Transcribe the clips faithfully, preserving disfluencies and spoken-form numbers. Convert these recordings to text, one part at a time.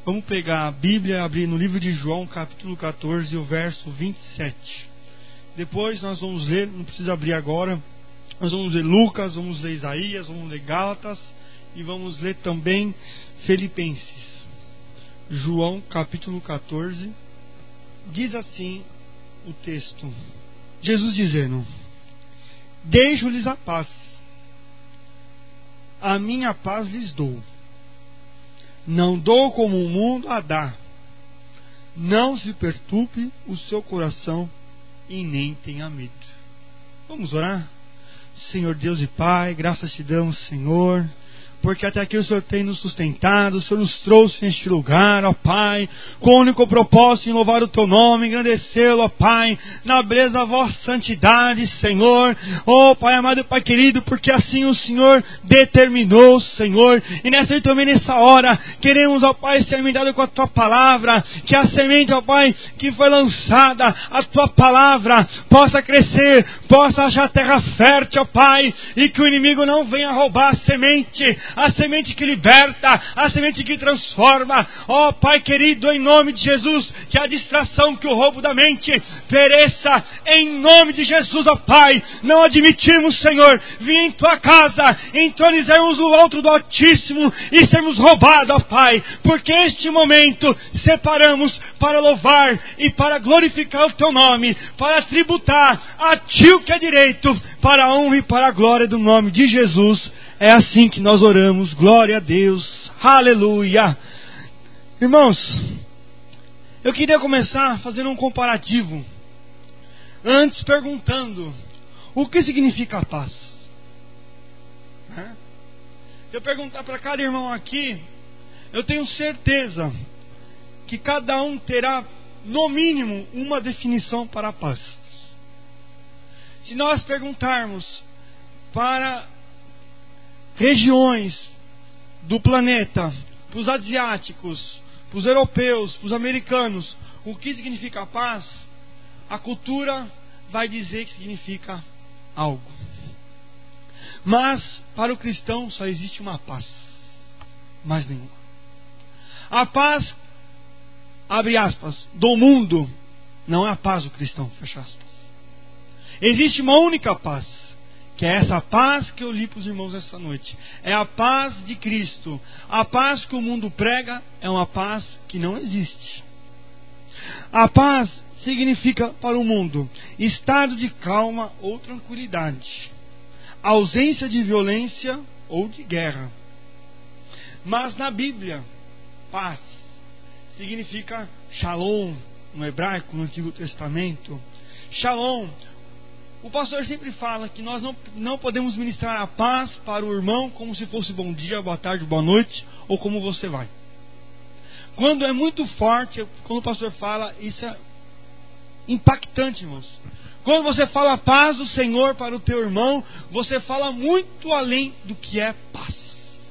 Vamos pegar a Bíblia e abrir no livro de João, capítulo catorze, o verso vinte e sete. Depois nós vamos ler, não precisa abrir agora, nós vamos ler Lucas, vamos ler Isaías, vamos ler Gálatas e vamos ler também Filipenses. João, capítulo catorze, diz assim o texto. Jesus dizendo: deixo-lhes a paz, a minha paz lhes dou. Não dou como o mundo a dá. Não se perturbe o seu coração e nem tenha medo. Vamos orar? Senhor Deus e Pai, graças te damos, Senhor, porque até aqui o Senhor tem nos sustentado, o Senhor nos trouxe neste lugar, ó Pai, com o único propósito em louvar o Teu nome, engrandecê-lo, ó Pai, na beleza da vossa santidade, Senhor, ó Pai amado, Pai querido, porque assim o Senhor determinou, Senhor, e nessa também nessa hora, queremos, ó Pai, ser alimentados com a Tua palavra, que a semente, ó Pai, que foi lançada, a Tua palavra, possa crescer, possa achar terra fértil, ó Pai, e que o inimigo não venha roubar a semente, a semente que liberta, a semente que transforma. Ó oh, Pai querido, em nome de Jesus, que a distração, que o roubo da mente pereça, em nome de Jesus, ó oh, Pai. Não admitimos, Senhor, vir em Tua casa, entronizarmos o alto do Altíssimo e sermos roubados, ó oh, Pai, porque este momento separamos para louvar e para glorificar o Teu nome, para tributar a Ti o que é direito, para a honra e para a glória do nome de Jesus. É assim que nós oramos. Glória a Deus. Aleluia. Irmãos, eu queria começar fazendo um comparativo. Antes perguntando: o que significa a paz? Se eu perguntar para cada irmão aqui, eu tenho certeza que cada um terá, no mínimo, uma definição para a paz. Se nós perguntarmos para regiões do planeta, para os asiáticos, para os europeus, para os americanos, o que significa paz, a cultura vai dizer que significa algo. Mas para o cristão só existe uma paz, mais nenhuma. A paz, abre aspas, do mundo não é a paz do cristão, fecha aspas. Existe uma única paz, que é essa paz que eu li para os irmãos essa noite. É a paz de Cristo. A paz que o mundo prega é uma paz que não existe. A paz significa para o mundo estado de calma ou tranquilidade, ausência de violência ou de guerra. Mas na Bíblia, paz significa shalom, no hebraico, no Antigo Testamento. Shalom. O pastor sempre fala que nós não, não podemos ministrar a paz para o irmão como se fosse bom dia, boa tarde, boa noite, ou como você vai. Quando é muito forte, quando o pastor fala, isso é impactante, irmãos. Quando você fala a paz do Senhor para o teu irmão, você fala muito além do que é paz.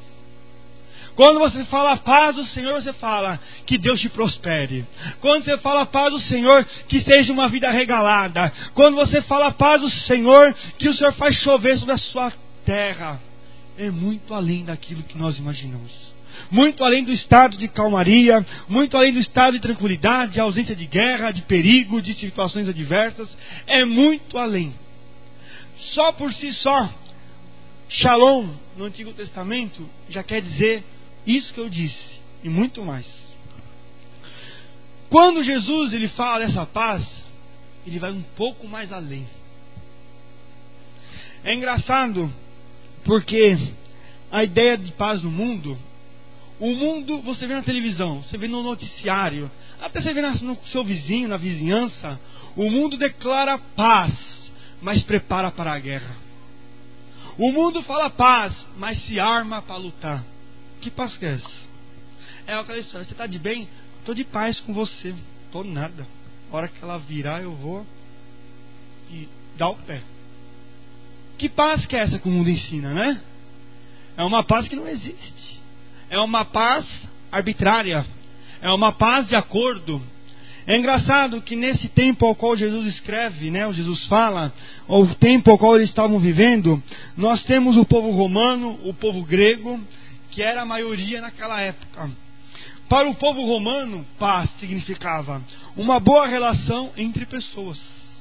Quando você fala a paz do Senhor, você fala que Deus te prospere. Quando você fala a paz do Senhor, que seja uma vida regalada. Quando você fala a paz do Senhor, que o Senhor faz chover sobre a sua terra. É muito além daquilo que nós imaginamos. Muito além do estado de calmaria, muito além do estado de tranquilidade, de ausência de guerra, de perigo, de situações adversas. É muito além. Só por si só, Shalom, no Antigo Testamento, já quer dizer isso que eu disse, e muito mais. Quando Jesus ele fala dessa paz, ele vai um pouco mais além. É engraçado, porque a ideia de paz no mundo, o mundo você vê na televisão, você vê no noticiário, até você vê no seu vizinho, na vizinhança, o mundo declara paz, mas prepara para a guerra. O mundo fala paz, mas se arma para lutar. Que paz que é essa? É aquela história, você está de bem? Estou de paz com você. Estou nada. A hora que ela virar, eu vou e dar o pé. Que paz que é essa que o mundo ensina, né? É uma paz que não existe. É uma paz arbitrária. É uma paz de acordo. É engraçado que nesse tempo ao qual Jesus escreve, né, o Jesus fala, o tempo ao qual eles estavam vivendo, nós temos o povo romano, o povo grego, que era a maioria naquela época. Para o povo romano, paz significava uma boa relação entre pessoas.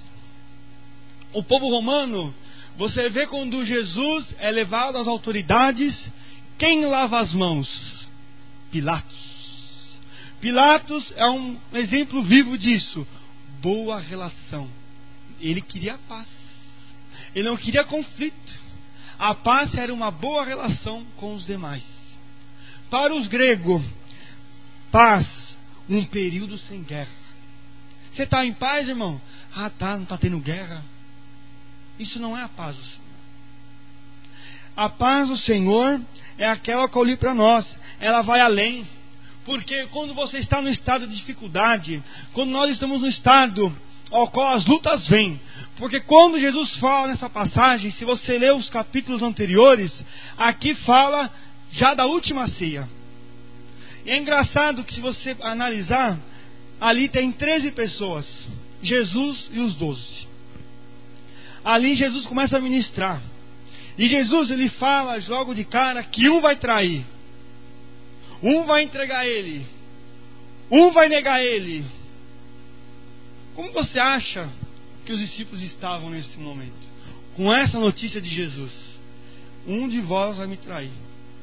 O povo romano, você vê quando Jesus é levado às autoridades, quem lava as mãos? Pilatos. Pilatos é um exemplo vivo disso. Boa relação. Ele queria paz. Ele não queria conflito. A paz era uma boa relação com os demais. Para os gregos, paz, um período sem guerra. Você está em paz, irmão? Ah, tá, não está tendo guerra. Isso não é a paz do Senhor. A paz do Senhor é aquela que eu li para nós. Ela vai além. Porque quando você está no estado de dificuldade, quando nós estamos no estado ao qual as lutas vêm, porque quando Jesus fala nessa passagem, se você ler os capítulos anteriores, aqui fala já da última ceia. E é engraçado que se você analisar, ali tem treze pessoas, Jesus e os doze. Ali Jesus começa a ministrar. E Jesus ele fala logo de cara que um vai trair. Um vai entregar ele. Um vai negar ele. Como você acha que os discípulos estavam nesse momento? Com essa notícia de Jesus. Um de vós vai me trair.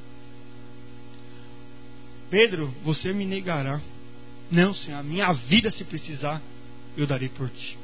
Pedro, você me negará. Não, Senhor, a minha vida se precisar, eu darei por ti.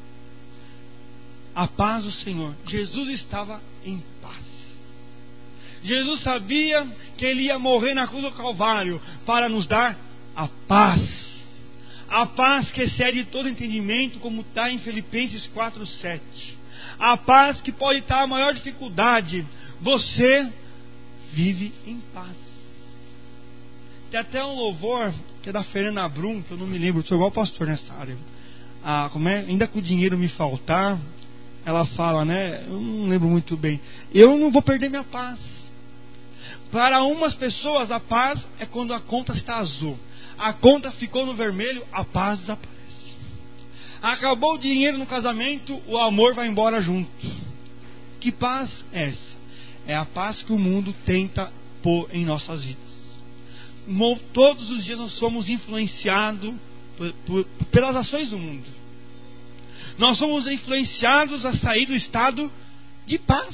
A paz do Senhor. Jesus estava em paz. Jesus sabia que Ele ia morrer na cruz do Calvário para nos dar a paz. A paz que excede todo entendimento, como está em Filipenses quatro, sete. A paz que pode estar a maior dificuldade. Você vive em paz. Tem até um louvor que é da Fernanda Brum, que eu não me lembro, sou igual pastor nessa área. Ah, como é? Ainda que o dinheiro me faltar, ela fala, né? Eu não lembro muito bem. Eu não vou perder minha paz. Para umas pessoas, a paz é quando a conta está azul. A conta ficou no vermelho, a paz desaparece. Acabou o dinheiro no casamento, o amor vai embora junto. Que paz é essa? É a paz que o mundo tenta pôr em nossas vidas. Todos os dias nós somos influenciados por, por, pelas ações do mundo. Nós somos influenciados a sair do estado de paz.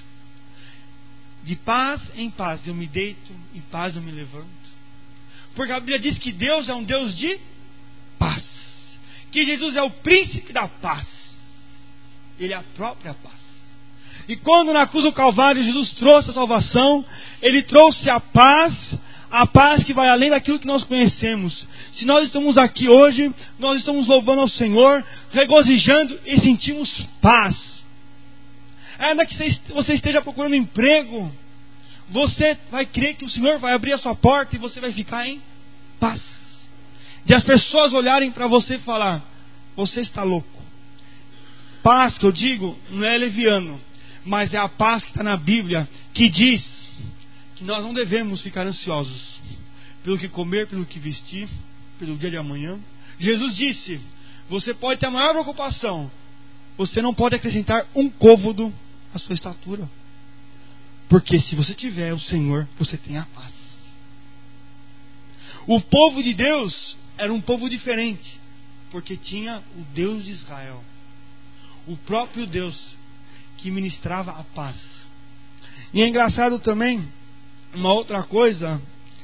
De paz em paz. Eu me deito, em paz eu me levanto. Porque a Bíblia diz que Deus é um Deus de paz. Que Jesus é o príncipe da paz. Ele é a própria paz. E quando na cruz do Calvário Jesus trouxe a salvação, Ele trouxe a paz, a paz que vai além daquilo que nós conhecemos. Se nós estamos aqui hoje, nós estamos louvando ao Senhor, regozijando e sentimos paz. Ainda que você esteja procurando emprego, você vai crer que o Senhor vai abrir a sua porta e você vai ficar em paz. De as pessoas olharem para você e falar, você está louco. Paz que eu digo não é leviano, mas é a paz que está na Bíblia, que diz que nós não devemos ficar ansiosos pelo que comer, pelo que vestir, pelo dia de amanhã. Jesus disse, você pode ter a maior preocupação, você não pode acrescentar um côvado à sua estatura. Porque se você tiver o Senhor, você tem a paz. O povo de Deus era um povo diferente, porque tinha o Deus de Israel, o próprio Deus que ministrava a paz. E é engraçado também, uma outra coisa,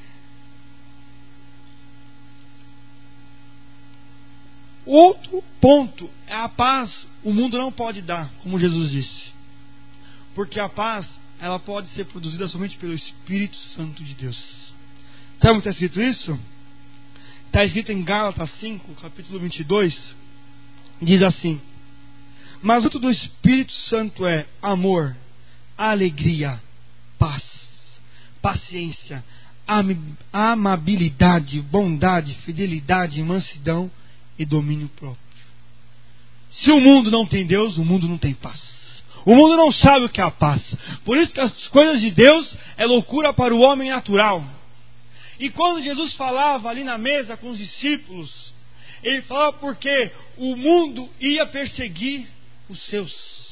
outro ponto é a paz. O mundo não pode dar, como Jesus disse, porque a paz ela pode ser produzida somente pelo Espírito Santo de Deus. Sabe onde está escrito isso? Está escrito em Gálatas cinco, capítulo vinte e dois. Diz assim: mas o fruto do Espírito Santo é amor, alegria, paz, paciência, am- amabilidade, bondade, fidelidade, mansidão e domínio próprio. Se o mundo não tem Deus, o mundo não tem paz. O mundo não sabe o que é a paz. Por isso que as coisas de Deus é loucura para o homem natural. E quando Jesus falava ali na mesa com os discípulos, Ele falava porque o mundo ia perseguir os seus.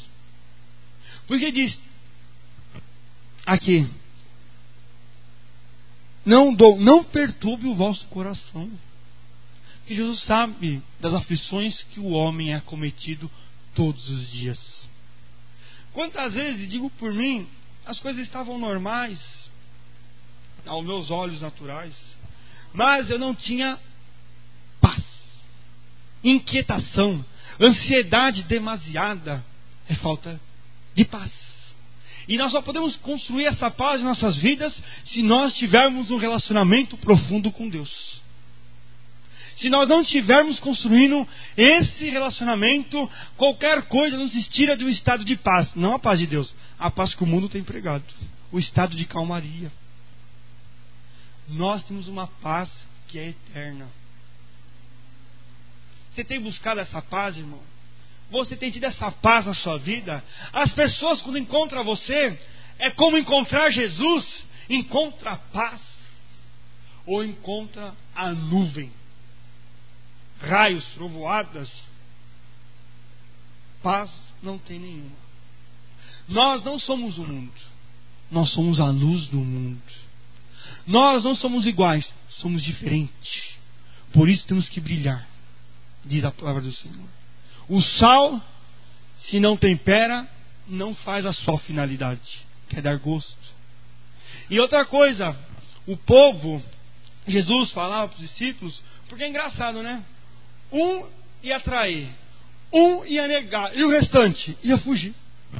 Porque diz aqui, não dou, não perturbe o vosso coração. Porque Jesus sabe das aflições que o homem é acometido todos os dias. Quantas vezes, digo por mim, as coisas estavam normais aos meus olhos naturais, mas eu não tinha paz, inquietação, ansiedade demasiada, é falta de paz. E nós só podemos construir essa paz em nossas vidas se nós tivermos um relacionamento profundo com Deus. Se nós não estivermos construindo esse relacionamento, qualquer coisa nos tira de um estado de paz. Não a paz de Deus, a paz que o mundo tem pregado, o estado de calmaria. Nós temos uma paz que é eterna. Você tem buscado essa paz, irmão? Você tem tido essa paz na sua vida? As pessoas, quando encontram você, é como encontrar Jesus, encontra a paz, ou encontra a nuvem, raios, trovoadas. Paz não tem nenhuma. Nós não somos o mundo, nós somos a luz do mundo. Nós não somos iguais, somos diferentes. Por isso temos que brilhar, diz a palavra do Senhor. O sal, se não tempera, não faz a sua finalidade, que é dar gosto. E outra coisa, o povo, Jesus falava para os discípulos, porque é engraçado, né? Um ia trair, um ia negar, e o restante ia fugir.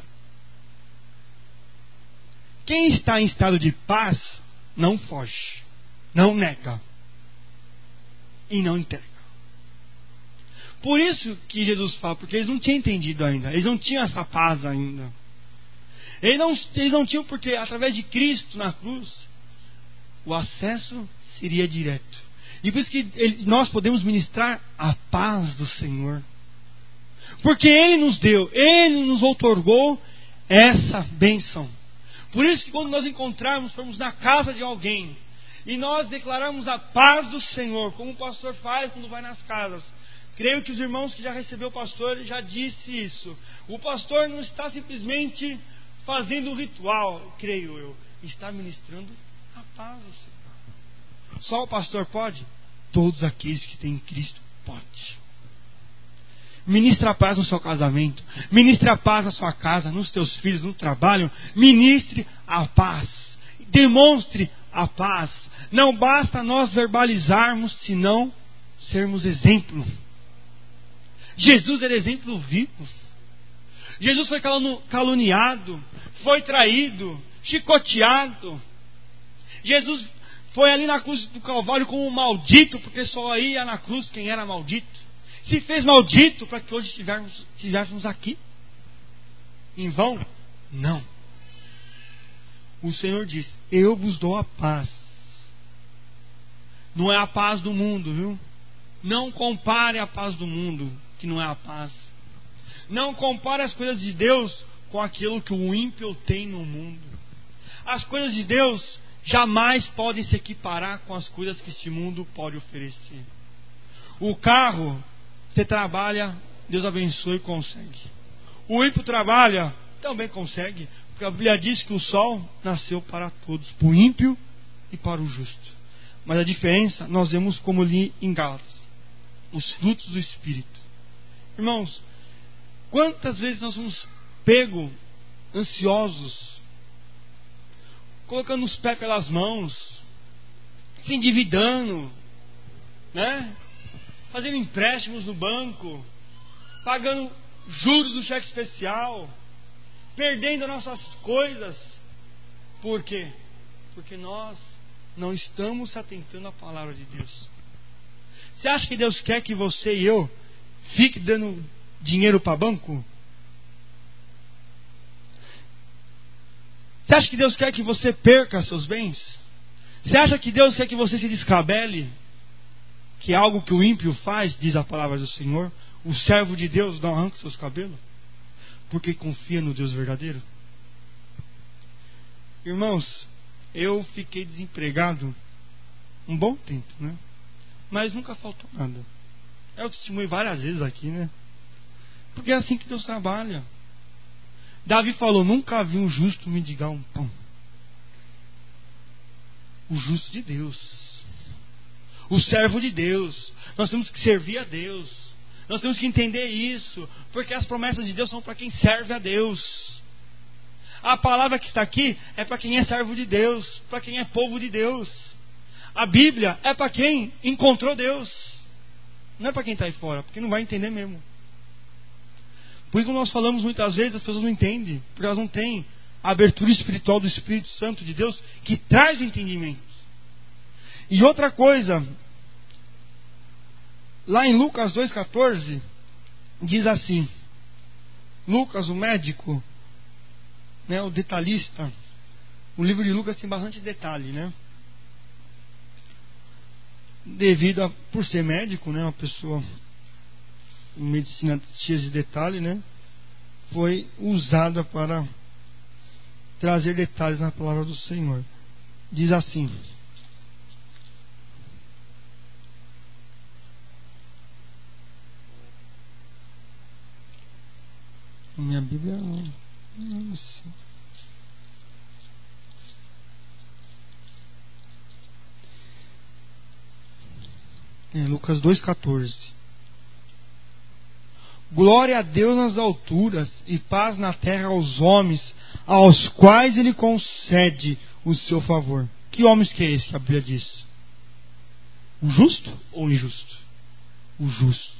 Quem está em estado de paz, não foge, não nega e não entrega. Por isso que Jesus fala, porque eles não tinham entendido ainda, eles não tinham essa paz ainda. Eles não, eles não tinham, porque através de Cristo na cruz, o acesso seria direto. E por isso que ele, nós podemos ministrar a paz do Senhor. Porque Ele nos deu, Ele nos outorgou essa bênção. Por isso que quando nós encontrarmos, formos na casa de alguém, e nós declararmos a paz do Senhor, como o pastor faz quando vai nas casas. Creio que os irmãos que já receberam o pastor já disse isso. O pastor não está simplesmente fazendo um ritual, creio eu, está ministrando a paz do Senhor. Só o pastor pode? Todos aqueles que têm Cristo pode. Ministre a paz no seu casamento, ministre a paz na sua casa, nos teus filhos, no trabalho. Ministre a paz, demonstre a paz. Não basta nós verbalizarmos, senão sermos exemplo. Jesus era exemplo vivo. Jesus foi caluniado, foi traído, chicoteado. Jesus foi ali na cruz do Calvário como um maldito, porque só ia na cruz quem era maldito. Se fez maldito para que hoje estivéssemos, estivéssemos aqui. Em vão? Não. O Senhor diz: eu vos dou a paz. Não é a paz do mundo, viu? Não compare a paz do mundo, que não é a paz. Não compare as coisas de Deus com aquilo que o ímpio tem no mundo. As coisas de Deus jamais podem se equiparar com as coisas que este mundo pode oferecer. O carro, você trabalha, Deus abençoe e consegue. O ímpio trabalha, também consegue, porque a Bíblia diz que o sol nasceu para todos, para o ímpio e para o justo. Mas a diferença nós vemos como ali em Gálatas, os frutos do Espírito. Irmãos, quantas vezes nós somos pegos, ansiosos, colocando os pés pelas mãos, se endividando, né? Fazendo empréstimos no banco, pagando juros do cheque especial, perdendo nossas coisas. Por quê? Porque nós não estamos se atentando à palavra de Deus. Você acha que Deus quer que você e eu fique dando dinheiro para banco? Você acha que Deus quer que você perca seus bens? Você acha que Deus quer que você se descabele? Que é algo que o ímpio faz, diz a palavra do Senhor. O servo de Deus não arranca seus cabelos, porque confia no Deus verdadeiro. Irmãos, eu fiquei desempregado um bom tempo, né? Mas nunca faltou nada. Eu testemunhei várias vezes aqui, né? Porque é assim que Deus trabalha. Davi falou: nunca vi um justo mendigar um pão. o justo de Deus, o servo de Deus. Nós temos que servir a Deus. Nós temos que entender isso, porque as promessas de Deus são para quem serve a Deus. A palavra que está aqui é para quem é servo de Deus, para quem é povo de Deus. A Bíblia é para quem encontrou Deus, não é para quem está aí fora, porque não vai entender mesmo. Por isso que nós falamos muitas vezes, as pessoas não entendem, porque elas não têm a abertura espiritual do Espírito Santo de Deus, que traz o entendimento. E outra coisa, lá em Lucas dois, catorze, diz assim, Lucas, o médico, né, o detalhista, o livro de Lucas tem bastante detalhe, né? Devido a, por ser médico, né, uma pessoa em medicina cheia de detalhe, né, foi usada para trazer detalhes na palavra do Senhor. Diz assim: minha Bíblia não, não sei. É, Lucas dois, catorze. Glória a Deus nas alturas e paz na terra aos homens aos quais Ele concede o seu favor. Que homens que é esse que a Bíblia diz? O justo ou o injusto? O justo.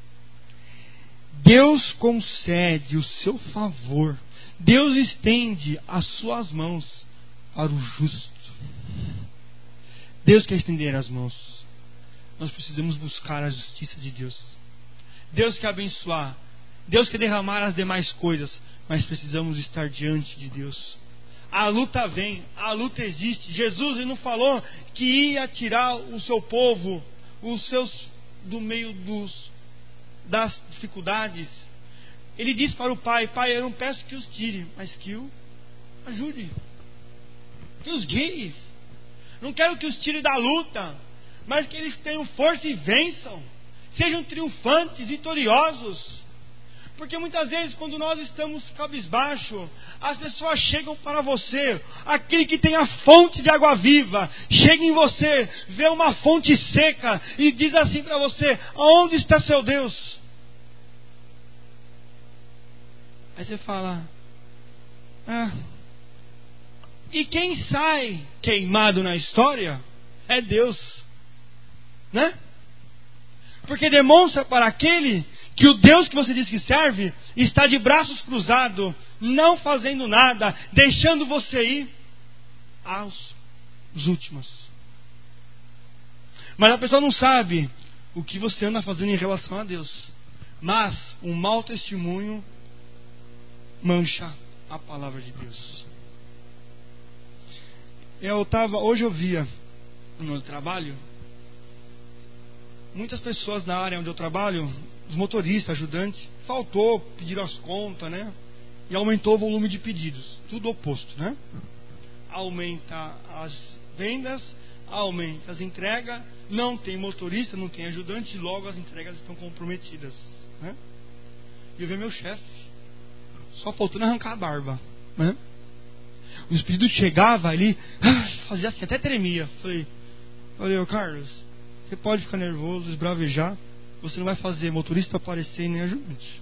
Deus concede o seu favor. Deus estende as suas mãos para o justo. Deus quer estender as mãos. Nós precisamos buscar a justiça de Deus. Deus quer abençoar. Deus quer derramar as demais coisas. Mas precisamos estar diante de Deus. A luta vem, a luta existe. Jesus, ele não falou que ia tirar o seu povo, os seus, do meio dos, das dificuldades. Ele disse para o Pai: Pai, eu não peço que os tire, mas que o ajude, que os guie. Não quero que os tire da luta, mas que eles tenham força e vençam, sejam triunfantes, vitoriosos. Porque muitas vezes, quando nós estamos cabisbaixo, as pessoas chegam para você, aquele que tem a fonte de água viva, chega em você, vê uma fonte seca e diz assim para você: aonde está seu Deus? Aí você fala: ah, e quem sai queimado na história é Deus, né? Porque demonstra para aquele que o Deus que você diz que serve está de braços cruzados, não fazendo nada, deixando você ir aos últimos. Mas a pessoa não sabe o que você anda fazendo em relação a Deus. Mas um mau testemunho mancha a palavra de Deus. Eu tava, hoje eu via no meu trabalho muitas pessoas na área onde eu trabalho, os motoristas, ajudantes, faltou, pediram as contas, né? E aumentou o volume de pedidos. Tudo oposto, né? Aumenta as vendas, aumenta as entregas, não tem motorista, não tem ajudante, e logo as entregas estão comprometidas, né? E eu vi meu chefe, só faltando arrancar a barba, né? Os pedidos chegavam ali, fazia assim, até tremia. Falei, falei, ô Carlos, você pode ficar nervoso, esbravejar, você não vai fazer motorista aparecer e nem ajudante.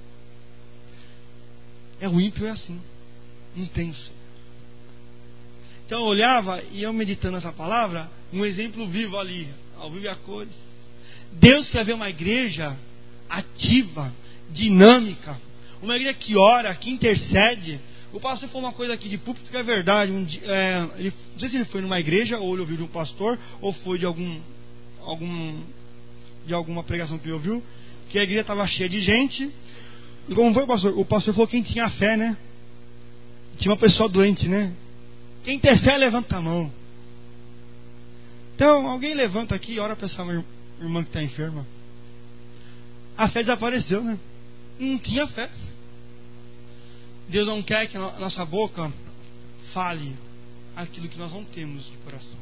É, o ímpio é assim, intenso. Então eu olhava e eu meditando essa palavra, um exemplo vivo ali, ao vivo e a cores. Deus quer ver uma igreja ativa, dinâmica, uma igreja que ora, que intercede. O pastor falou uma coisa aqui de púlpito que é verdade. Um dia, é, ele, não sei se ele foi numa igreja ou ele ouviu de um pastor ou foi de algum, algum de alguma pregação que ele ouviu, que a igreja estava cheia de gente. E como foi o pastor? O pastor falou quem tinha fé, né? Tinha uma pessoa doente, né? Quem tem fé levanta a mão. Então alguém levanta aqui e ora para essa irmã que está enferma. A fé desapareceu, né? Não tinha fé. Deus não quer que a nossa boca fale aquilo que nós não temos de coração.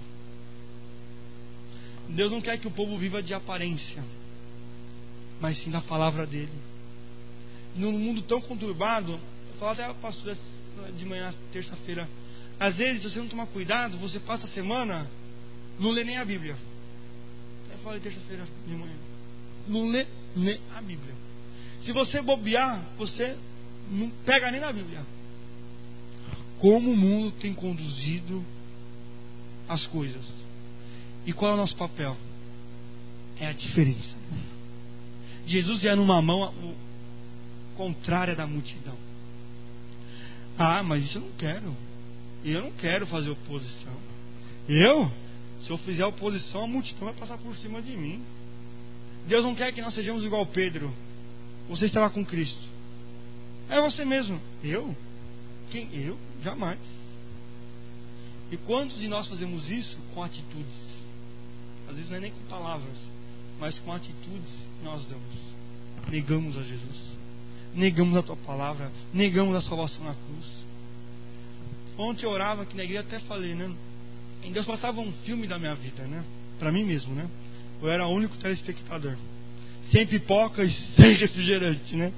Deus não quer que o povo viva de aparência, mas sim da palavra dele. Num mundo tão conturbado, eu falava até a pastora de manhã, terça-feira, Às vezes, se você não tomar cuidado, você passa a semana, não lê nem a Bíblia. Eu falei terça-feira de manhã. Não lê nem a Bíblia. Se você bobear, você não pega nem na Bíblia. Como o mundo tem conduzido as coisas. E qual é o nosso papel? É a diferença. Jesus ia numa mão contrária da multidão. Ah, mas isso eu não quero. Eu não quero fazer oposição. Eu? Se eu fizer oposição, a multidão vai passar por cima de mim. Deus não quer que nós sejamos igual Pedro. Você estava com Cristo. É você mesmo. Eu? Quem? Eu? Jamais. E quantos de nós fazemos isso com atitudes? Às vezes não é nem com palavras, mas com atitudes nós damos. Negamos a Jesus. Negamos a tua palavra. Negamos a salvação na cruz. Ontem eu orava aqui na igreja, até falei, né? E Deus passava um filme da minha vida, né? Pra mim mesmo, né? Eu era o único telespectador. Sem pipoca e sem refrigerante, né?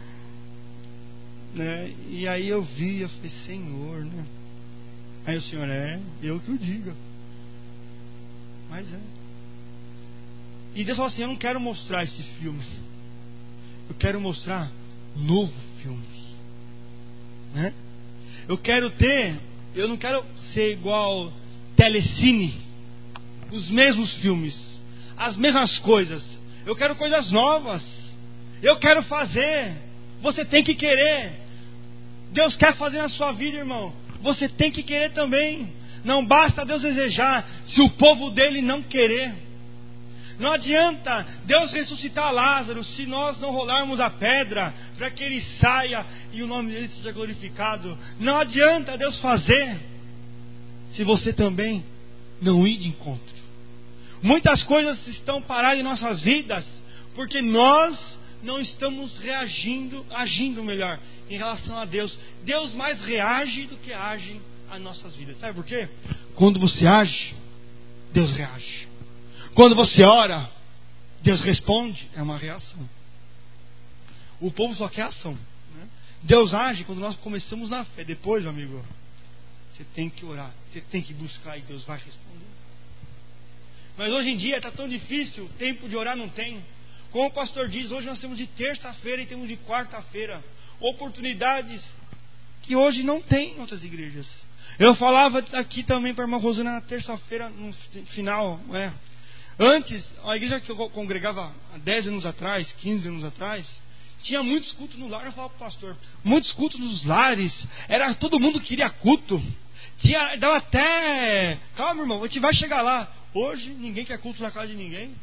né? E aí eu vi, eu falei, Senhor, né? Aí o Senhor, é, eu que o diga. Mas é. E Deus falou assim, eu não quero mostrar esse filme. Eu quero mostrar novo filme. Né? Eu quero ter, eu não quero ser igual Telecine, os mesmos filmes, as mesmas coisas. Eu quero coisas novas. Eu quero fazer. Você tem que querer. Deus quer fazer na sua vida, irmão. Você tem que querer também. Não basta Deus desejar se o povo dele não querer. Não adianta Deus ressuscitar Lázaro se nós não rolarmos a pedra para que ele saia e o nome dele seja glorificado. Não adianta Deus fazer se você também não ir de encontro. Muitas coisas estão paradas em nossas vidas porque nós não estamos reagindo, agindo melhor em relação a Deus. Deus mais reage do que age às nossas vidas. Sabe por quê? Quando você age, Deus reage. Quando você ora, Deus responde. É uma reação. O povo só quer ação, né? Deus age quando nós começamos na fé. Depois, meu amigo, você tem que orar, você tem que buscar e Deus vai responder. Mas hoje em dia está tão difícil, tempo de orar não tem. Como o pastor diz, hoje nós temos de terça-feira e temos de quarta-feira oportunidades que hoje não tem em outras igrejas. Eu falava aqui também para a irmã Rosana na terça-feira, no final, é. Antes, a igreja que eu congregava há dez anos atrás, quinze anos atrás, tinha muitos cultos no lar. Eu falava para o pastor, muitos cultos nos lares, era, todo mundo queria culto. Tinha, dava até, calma irmão, a gente vai chegar lá. Hoje ninguém quer culto na casa de ninguém.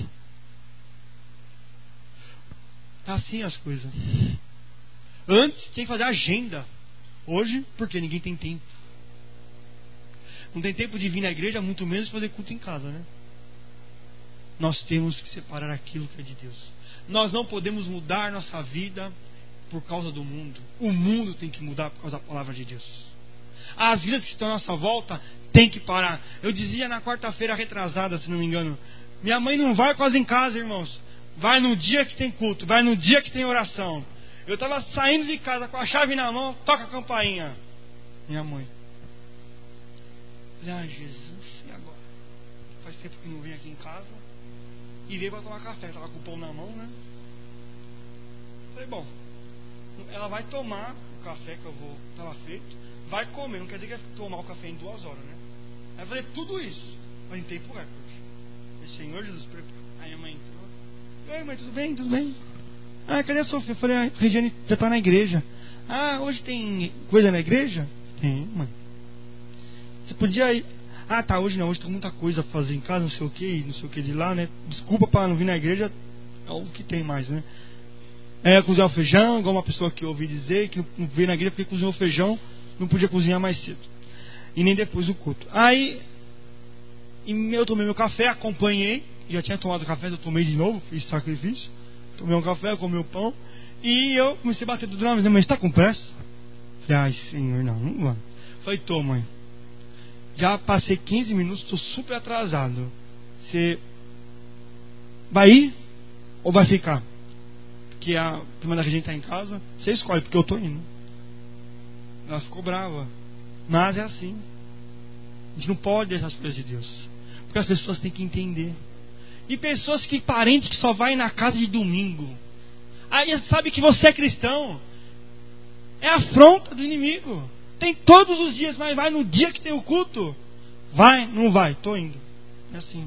Tá assim as coisas. Antes tinha que fazer agenda. Hoje, porque ninguém tem tempo. Não tem tempo de vir na igreja, muito menos fazer culto em casa, né? Nós temos que separar aquilo que é de Deus. Nós não podemos mudar nossa vida por causa do mundo. O mundo tem que mudar por causa da palavra de Deus. As vidas que estão à nossa volta tem que parar. Eu dizia na quarta-feira retrasada, se não me engano, minha mãe não vai quase em casa, irmãos. Vai no dia que tem culto, vai no dia que tem oração. Eu estava saindo de casa com a chave na mão, toca a campainha. Minha mãe. Falei, ah, Jesus, e agora? Faz tempo que não vem aqui em casa. E veio para tomar café, estava com o pão na mão, né? Falei, bom, ela vai tomar o café que eu vou, estava feito, vai comer, não quer dizer que vai tomar o café em duas horas, né? Vai fazer tudo isso, mas em tempo recorde. Falei, Senhor Jesus, prepara. Aí a mãe entrou. Oi, mãe, tudo bem? Tudo bem? Ah, cadê a Sofia? Eu falei, a Regiane já está na igreja. Ah, hoje tem coisa na igreja? Tem, mãe. Você podia ir. Ah, tá, hoje não, hoje tem muita coisa pra fazer em casa, não sei o que, não sei o que de lá, né? Desculpa pra não vir na igreja, é o que tem mais, né? É, cozinhar o feijão, igual uma pessoa que eu ouvi dizer, que não veio na igreja porque cozinhou o feijão, não podia cozinhar mais cedo. E nem depois do culto. Aí, eu tomei meu café, acompanhei, já tinha tomado café, eu tomei de novo, fiz sacrifício. Tomei um café, comi o pão, e eu comecei a bater tudo na mesa. Mãe, você tá com pressa? Falei, ai, Senhor, não, não vai. Falei, tô, mãe. Já passei quinze minutos, estou super atrasado. Você vai ir ou vai ficar? Porque a prima da Regina está em casa. Você escolhe, porque eu estou indo. Ela ficou brava. Mas é assim. A gente não pode deixar as coisas de Deus, porque as pessoas têm que entender. E pessoas que, parentes que só vai na casa de domingo, aí sabe que você é cristão, é afronta do inimigo. Tem todos os dias, mas vai no dia que tem o culto. Vai, não vai, tô indo. É assim.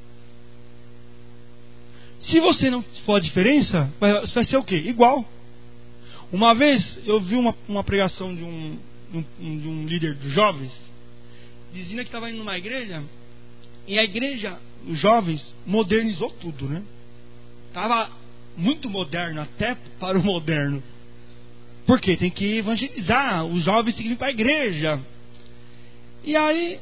Se você não for a diferença, vai, vai ser o quê? Igual. Uma vez eu vi uma, uma pregação de um, um, de um líder dos jovens, dizendo que estava indo numa igreja, e a igreja, os jovens, modernizou tudo, né? Estava muito moderno, até para o moderno. Por quê? Tem que evangelizar, os jovens têm que vir para a igreja. E aí,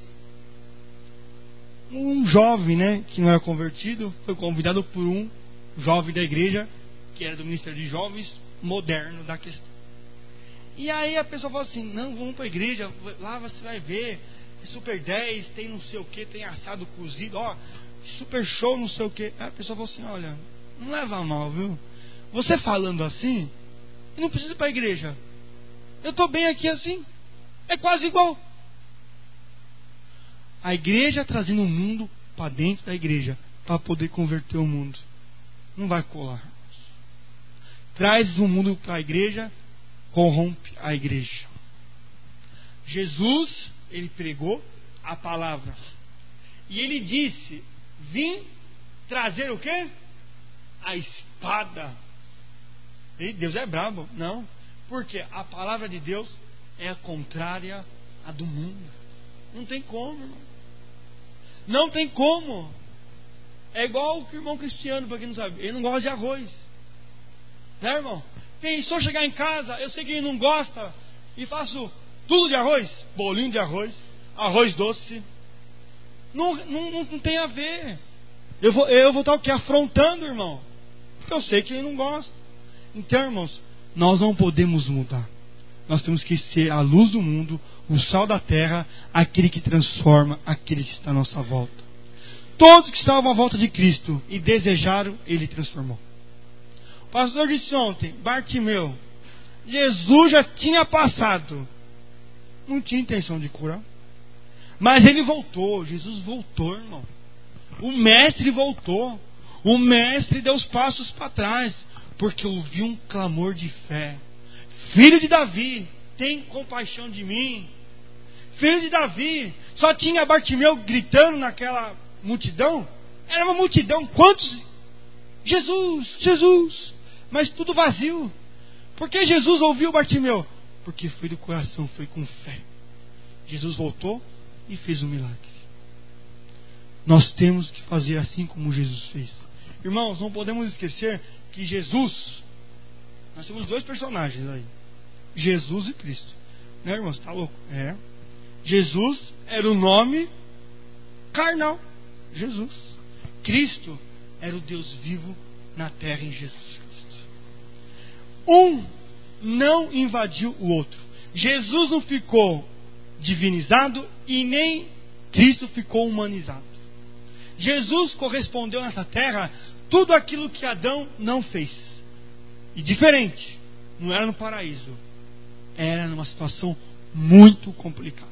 um jovem, né, que não era convertido, foi convidado por um jovem da igreja, que era do Ministério de Jovens, moderno da questão. E aí a pessoa falou assim: não, vamos para a igreja, lá você vai ver, é super dez, tem não sei o que, tem assado cozido, ó, super show, não sei o que. Aí a pessoa falou assim: olha, não leva a mal, viu? Você falando assim, eu não preciso ir para a igreja. Eu estou bem aqui assim. É quase igual. A igreja trazendo o mundo para dentro da igreja, para poder converter o mundo. Não vai colar. Traz o mundo para a igreja, corrompe a igreja. Jesus, ele pregou a palavra. E ele disse: vim trazer o quê? A espada. E Deus é brabo? Não. Porque a palavra de Deus é a contrária à do mundo. Não tem como, irmão. Não tem como. É igual o irmão Cristiano, para quem não sabe, ele não gosta de arroz. Né, irmão? Pensou chegar em casa, eu sei que ele não gosta, e faço tudo de arroz, bolinho de arroz, arroz doce. Não, não, não, não tem a ver. Eu vou, eu vou estar o quê? Afrontando, irmão. Porque eu sei que ele não gosta. Então, irmãos, nós não podemos mudar. Nós temos que ser a luz do mundo, o sal da terra, aquele que transforma aquele que está à nossa volta. Todos que estavam à volta de Cristo e desejaram, ele transformou. O pastor disse ontem, Bartimeu, Jesus já tinha passado, não tinha intenção de curar, mas ele voltou. Jesus voltou, irmão. O mestre voltou. O mestre deu os passos para trás, porque ouviu um clamor de fé. Filho de Davi, tem compaixão de mim. Filho de Davi. Só tinha Bartimeu gritando naquela multidão. Era uma multidão. Quantos? Jesus, Jesus. Mas tudo vazio. Por que Jesus ouviu Bartimeu? Porque foi do coração, foi com fé. Jesus voltou e fez um milagre. Nós temos que fazer assim como Jesus fez. Irmãos, não podemos esquecer que Jesus, nós temos dois personagens aí, Jesus e Cristo. Né, irmãos? Tá louco? É. Jesus era o nome carnal, Jesus. Cristo era o Deus vivo na terra em Jesus Cristo. Um não invadiu o outro. Jesus não ficou divinizado e nem Cristo ficou humanizado. Jesus correspondeu nessa terra tudo aquilo que Adão não fez. E diferente, não era no paraíso, era numa situação muito complicada.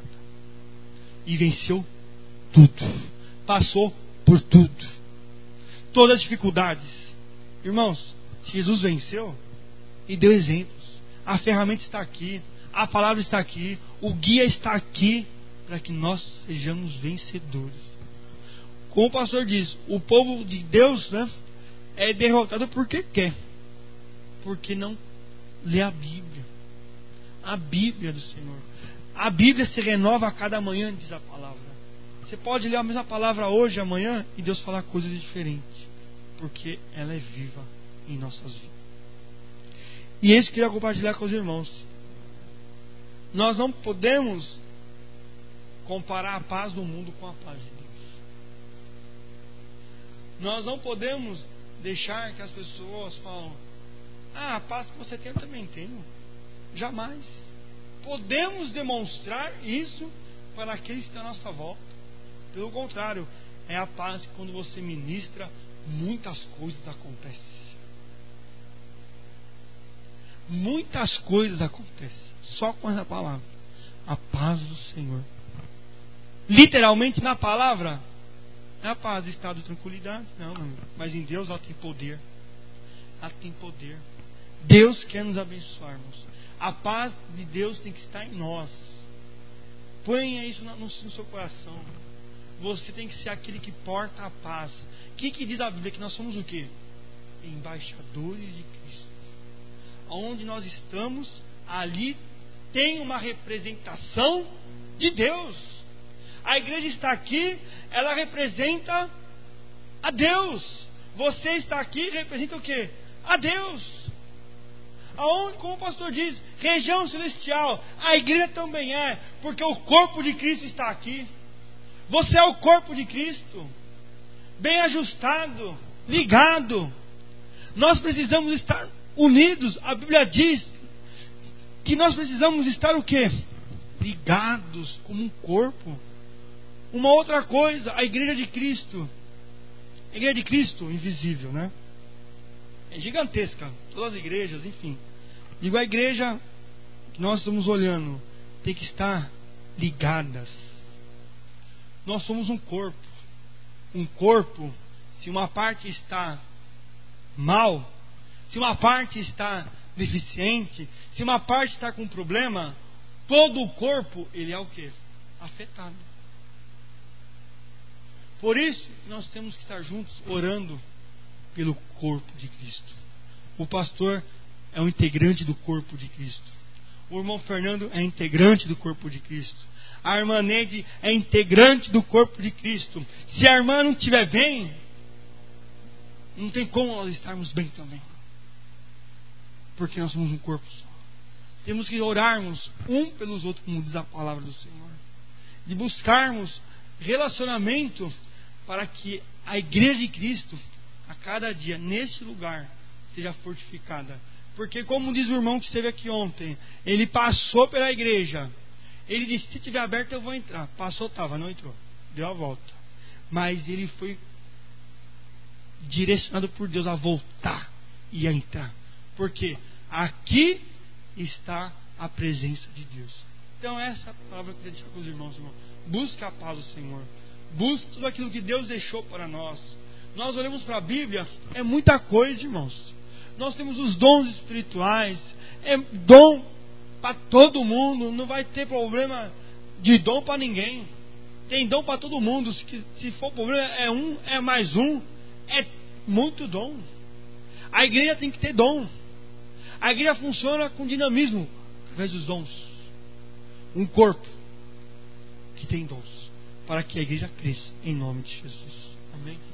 E venceu tudo. Passou por tudo. Todas as dificuldades. Irmãos, Jesus venceu e deu exemplos. A ferramenta está aqui, a palavra está aqui, o guia está aqui, para que nós sejamos vencedores. Como o pastor diz, o povo de Deus, né, é derrotado porque quer. Porque não lê a Bíblia. A Bíblia do Senhor. A Bíblia se renova a cada manhã, diz a palavra. Você pode ler a mesma palavra hoje, amanhã, e Deus falar coisas diferentes. Porque ela é viva em nossas vidas. E é isso que eu queria compartilhar com os irmãos. Nós não podemos comparar a paz do mundo com a paz de Deus. Nós não podemos deixar que as pessoas falam: ah, a paz que você tem eu também tenho. Jamais. Podemos demonstrar isso para aqueles que estão à nossa volta. Pelo contrário, é a paz que quando você ministra, muitas coisas acontecem. Muitas coisas acontecem só com essa palavra. a paz do Senhor. Literalmente na palavra, a paz, estado de tranquilidade. Não, não, mas em Deus ela tem poder. Ela tem poder. Deus quer nos abençoar, irmãos. A paz de Deus tem que estar em nós. Ponha isso no, no seu coração. Você tem que ser aquele que porta a paz. O que, que diz a Bíblia? Que nós somos o quê? Embaixadores de Cristo. Onde nós estamos, ali tem uma representação de Deus. A igreja está aqui, ela representa a Deus. Você está aqui, representa o quê? A Deus. Aonde, como o pastor diz, região celestial, a igreja também é, porque o corpo de Cristo está aqui. Você é o corpo de Cristo, bem ajustado, ligado. Nós precisamos estar unidos. A Bíblia diz que nós precisamos estar o quê? Ligados como um corpo. Uma outra coisa, a igreja de Cristo. A igreja de Cristo, invisível, né? É gigantesca. Todas as igrejas, enfim. Digo, a igreja que nós estamos olhando tem que estar ligadas. Nós somos um corpo. Um corpo, se uma parte está mal, se uma parte está deficiente, se uma parte está com problema, todo o corpo, ele é o quê? Afetado. Por isso que nós temos que estar juntos orando pelo corpo de Cristo. O pastor é um integrante do corpo de Cristo. O irmão Fernando é integrante do corpo de Cristo. A irmã Neide é integrante do corpo de Cristo. Se a irmã não estiver bem, não tem como nós estarmos bem também. Porque nós somos um corpo só. Temos que orarmos um pelos outros, como diz a palavra do Senhor. De buscarmos relacionamento para que a igreja de Cristo, a cada dia, neste lugar, seja fortificada. Porque, como diz o irmão que esteve aqui ontem, ele passou pela igreja. Ele disse, se estiver aberto eu vou entrar. Passou, estava, não entrou. Deu a volta. Mas ele foi direcionado por Deus a voltar e a entrar. Porque aqui está a presença de Deus. Então essa é a palavra que eu queria deixar com os irmãos, irmão. Busca a paz do Senhor. Busca tudo aquilo que Deus deixou para nós. Nós olhamos para a Bíblia, é muita coisa, irmãos. Nós temos os dons espirituais. É dom para todo mundo. Não vai ter problema de dom para ninguém. Tem dom para todo mundo. Se, se for problema, é um, é mais um. É muito dom. A igreja tem que ter dom. A igreja funciona com dinamismo através dos dons. Um corpo que tem dons, para que a igreja cresça em nome de Jesus. Amém?